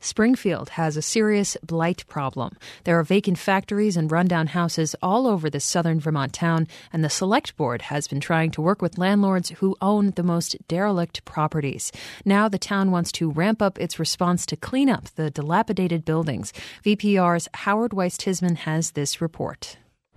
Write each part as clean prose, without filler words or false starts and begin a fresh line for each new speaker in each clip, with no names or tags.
Springfield has a serious blight problem. There are vacant factories and rundown houses all over this southern Vermont town, and the Select Board has been trying to work with landlords who own the most derelict properties. Now the town wants to ramp up its response to clean up the dilapidated buildings. VPR's Howard Weiss-Tisman has this report.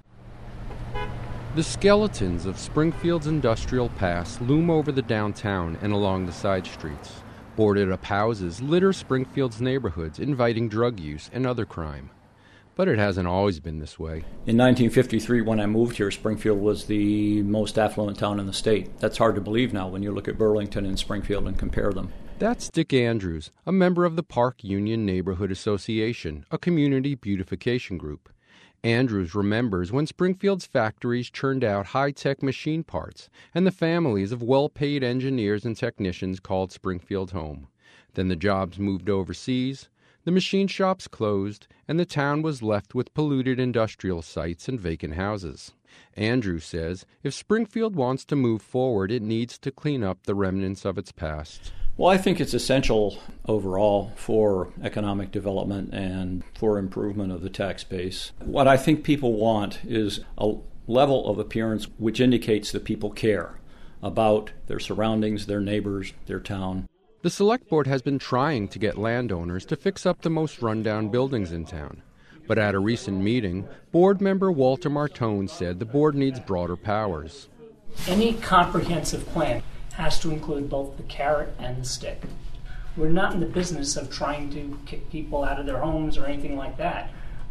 The skeletons of Springfield's industrial past loom over the downtown and along the side streets. Boarded-up houses litter Springfield's neighborhoods, inviting drug use and other crime. But it hasn't always been this way.
In 1953, when I moved here, Springfield was the most affluent town in the state. That's hard to believe now when you look at Burlington and Springfield and compare them.
That's Dick Andrews, a member of the Park Union Neighborhood Association, a community beautification group. Andrews remembers when Springfield's factories churned out high-tech machine parts and the families of well-paid engineers and technicians called Springfield home. Then the jobs moved overseas, the machine shops closed, and the town was left with polluted industrial sites and vacant houses. Andrews says if Springfield wants to move forward, it needs to clean up the remnants of its past.
Well, I think it's essential overall for economic development and for improvement of the tax base. What I think people want is a level of appearance which indicates that people care about their surroundings, their neighbors, their town.
The Select Board has been trying to get landowners to fix up the most rundown buildings in town. But at a recent meeting, board member Walter Martone said the board needs broader powers.
Any comprehensive plan has to include both the carrot and the stick. We're not in the business of trying to kick people out of their homes or anything like that.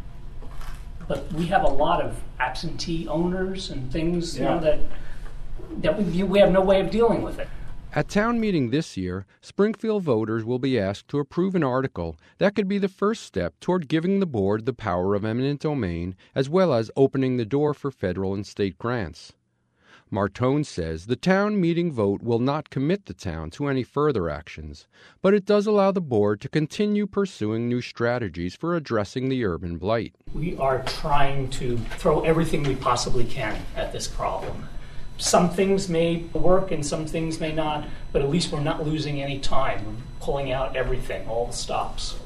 But we have a lot of absentee owners and things that we have no way of dealing with it.
At town meeting this year, Springfield voters will be asked to approve an article that could be the first step toward giving the board the power of eminent domain, as well as opening the door for federal and state grants. Martone says the town meeting vote will not commit the town to any further actions, but it does allow the board to continue pursuing new strategies for addressing the urban blight.
We are trying to throw everything we possibly can at this problem. Some things may work and some things may not, but at least we're not losing any time. We're pulling out everything, all the stops.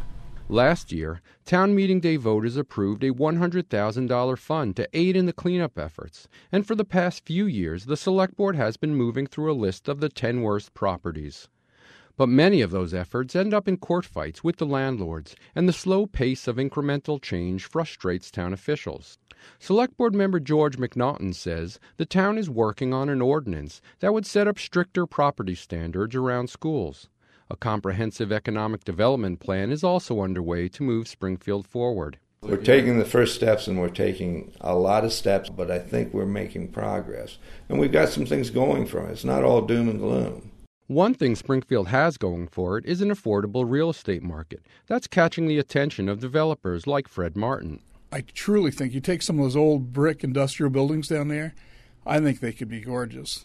Last year, town meeting day voters approved a $100,000 fund to aid in the cleanup efforts, and for the past few years, the Select Board has been moving through a list of the 10 worst properties. But many of those efforts end up in court fights with the landlords, and the slow pace of incremental change frustrates town officials. Select Board member George McNaughton says the town is working on an ordinance that would set up stricter property standards around schools. A comprehensive economic development plan is also underway to move Springfield forward.
We're taking the first steps, and we're taking a lot of steps, but I think we're making progress. And we've got some things going for it. It's not all doom and gloom.
One thing Springfield has going for it is an affordable real estate market that's catching the attention of developers like Fred Martin.
I truly think you take some of those old brick industrial buildings down there, I think they could be gorgeous.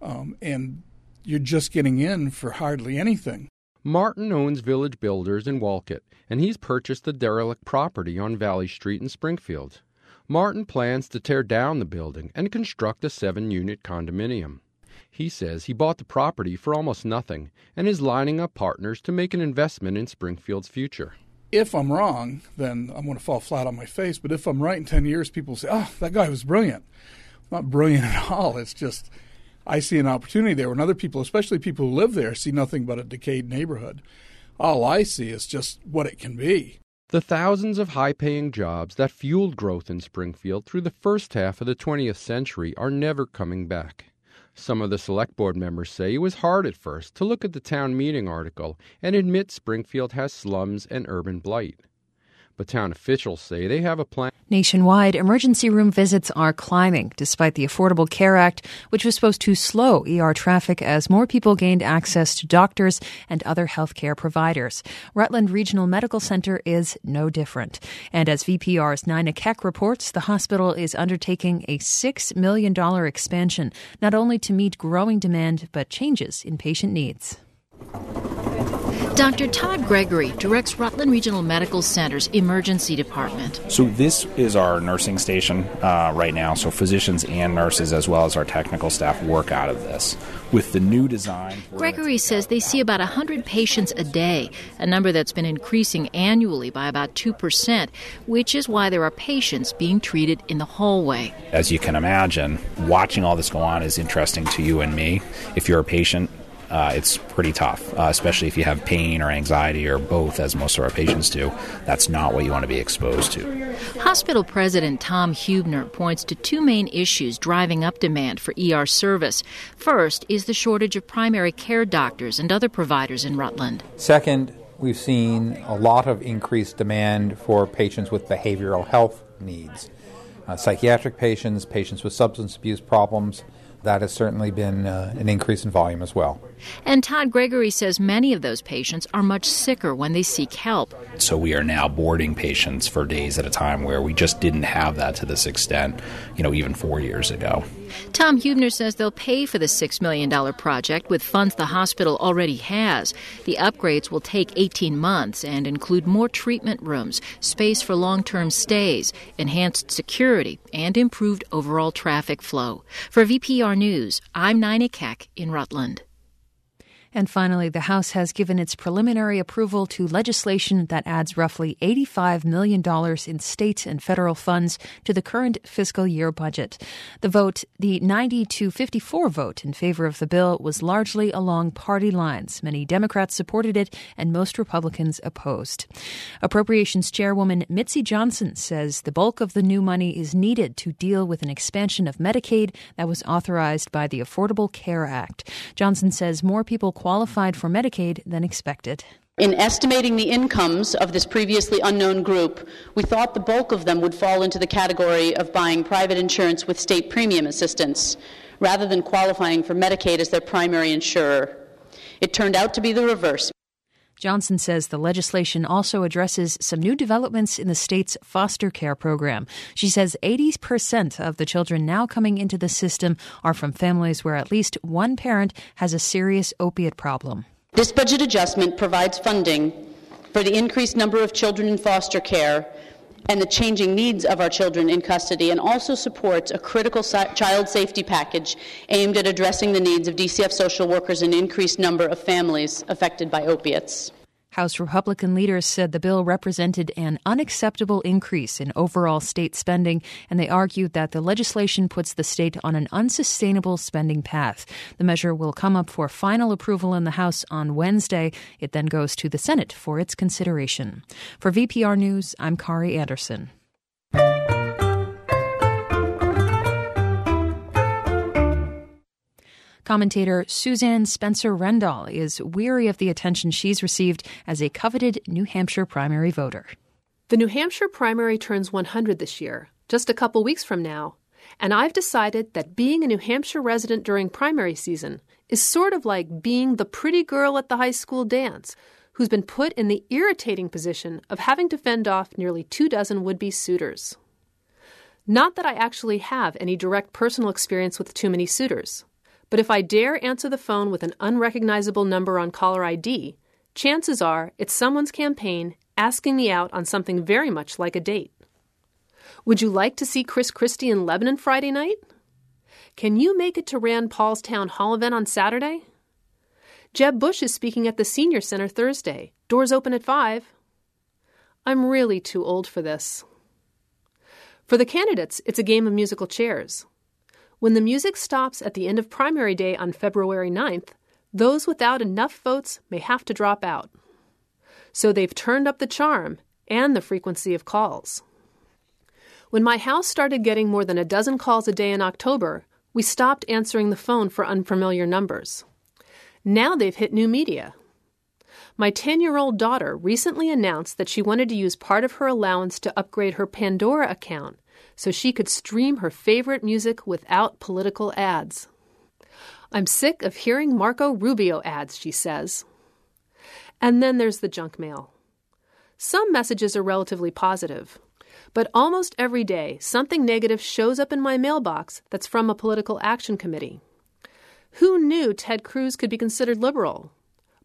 And you're just getting in for hardly anything.
Martin owns Village Builders in Wolcott, and he's purchased the derelict property on Valley Street in Springfield. Martin plans to tear down the building and construct a 7-unit condominium. He says he bought the property for almost nothing and is lining up partners to make an investment in Springfield's future.
If I'm wrong, then I'm going to fall flat on my face. But if I'm right in 10 years, people say, oh, that guy was brilliant. Not brilliant at all. It's just I see an opportunity there when other people, especially people who live there, see nothing but a decayed neighborhood. All I see is just what it can be.
The thousands of high-paying jobs that fueled growth in Springfield through the first half of the 20th century are never coming back. Some of the Select Board members say it was hard at first to look at the town meeting article and admit Springfield has slums and urban blight. But town officials say they have a plan.
Nationwide, emergency room visits are climbing, despite the Affordable Care Act, which was supposed to slow ER traffic as more people gained access to doctors and other health care providers. Rutland Regional Medical Center is no different. And as VPR's Nina Keck reports, the hospital is undertaking a $6 million expansion, not only to meet growing demand, but changes in patient needs.
Dr. Todd Gregory directs Rutland Regional Medical Center's emergency department.
So this is our nursing station right now. So physicians and nurses, as well as our technical staff, work out of this. With the new design...
Gregory says they see about 100 patients a day, a number that's been increasing annually by about 2%, which is why there are patients being treated in the hallway.
As you can imagine, watching all this go on is interesting to you and me. If you're a patient, it's pretty tough, especially if you have pain or anxiety or both, as most of our patients do. That's not what you want to be exposed to.
Hospital President Tom Hubner points to two main issues driving up demand for ER service. First is the shortage of primary care doctors and other providers in Rutland.
Second, we've seen a lot of increased demand for patients with behavioral health needs. Psychiatric patients, patients with substance abuse problems. That has certainly been an increase in volume as well.
And Todd Gregory says many of those patients are much sicker when they seek help.
So we are now boarding patients for days at a time where we just didn't have that to this extent, even 4 years ago.
Tom Hubner says they'll pay for the $6 million project with funds the hospital already has. The upgrades will take 18 months and include more treatment rooms, space for long-term stays, enhanced security, and improved overall traffic flow. For VPR News, I'm Nina Keck in Rutland.
And finally, the House has given its preliminary approval to legislation that adds roughly $85 million in state and federal funds to the current fiscal year budget. The 90-54 vote in favor of the bill was largely along party lines. Many Democrats supported it, and most Republicans opposed. Appropriations Chairwoman Mitzi Johnson says the bulk of the new money is needed to deal with an expansion of Medicaid that was authorized by the Affordable Care Act. Johnson says more people qualified for Medicaid than expected.
In estimating the incomes of this previously unknown group, we thought the bulk of them would fall into the category of buying private insurance with state premium assistance, rather than qualifying for Medicaid as their primary insurer. It turned out to be the reverse.
Johnson says the legislation also addresses some new developments in the state's foster care program. She says 80% of the children now coming into the system are from families where at least one parent has a serious opiate problem.
This budget adjustment provides funding for the increased number of children in foster care and the changing needs of our children in custody, and also supports a critical child safety package aimed at addressing the needs of DCF social workers and an increased number of families affected by opiates.
House Republican leaders said the bill represented an unacceptable increase in overall state spending, and they argued that the legislation puts the state on an unsustainable spending path. The measure will come up for final approval in the House on Wednesday. It then goes to the Senate for its consideration. For VPR News, I'm Kari Anderson. Commentator Suzanne Spencer Rendall is weary of the attention she's received as a coveted New Hampshire primary voter.
The New Hampshire primary turns 100 this year, just a couple weeks from now, and I've decided that being a New Hampshire resident during primary season is sort of like being the pretty girl at the high school dance who's been put in the irritating position of having to fend off nearly 24 would-be suitors. Not that I actually have any direct personal experience with too many suitors. But if I dare answer the phone with an unrecognizable number on caller ID, chances are it's someone's campaign asking me out on something very much like a date. Would you like to see Chris Christie in Lebanon Friday night? Can you make it to Rand Paul's town hall event on Saturday? Jeb Bush is speaking at the Senior Center Thursday. Doors open at 5. I'm really too old for this. For the candidates, it's a game of musical chairs. When the music stops at the end of primary day on February 9th, those without enough votes may have to drop out. So they've turned up the charm and the frequency of calls. When my house started getting more than a dozen calls a day in October, we stopped answering the phone for unfamiliar numbers. Now they've hit new media. My 10-year-old daughter recently announced that she wanted to use part of her allowance to upgrade her Pandora account so she could stream her favorite music without political ads. I'm sick of hearing Marco Rubio ads, she says. And then there's the junk mail. Some messages are relatively positive, but almost every day something negative shows up in my mailbox that's from a political action committee. Who knew Ted Cruz could be considered liberal?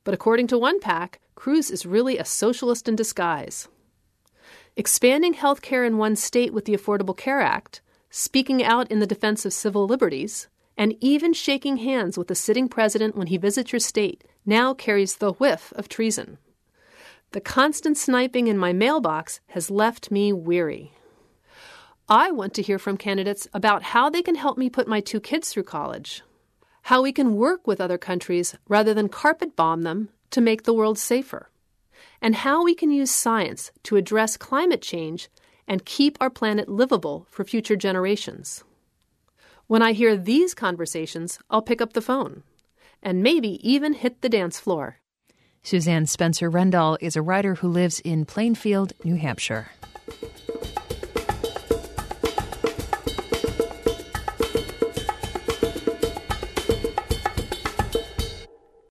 But according to OnePack, Cruz is really a socialist in disguise. Expanding health care in one state with the Affordable Care Act, speaking out in the defense of civil liberties, and even shaking hands with the sitting president when he visits your state now carries the whiff of treason. The constant sniping in my mailbox has left me weary. I want to hear from candidates about how they can help me put my 2 kids through college, how we can work with other countries rather than carpet bomb them to make the world safer, and how we can use science to address climate change and keep our planet livable for future generations. When I hear these conversations, I'll pick up the phone and maybe even hit the dance floor.
Suzanne Spencer Rendall is a writer who lives in Plainfield, New Hampshire.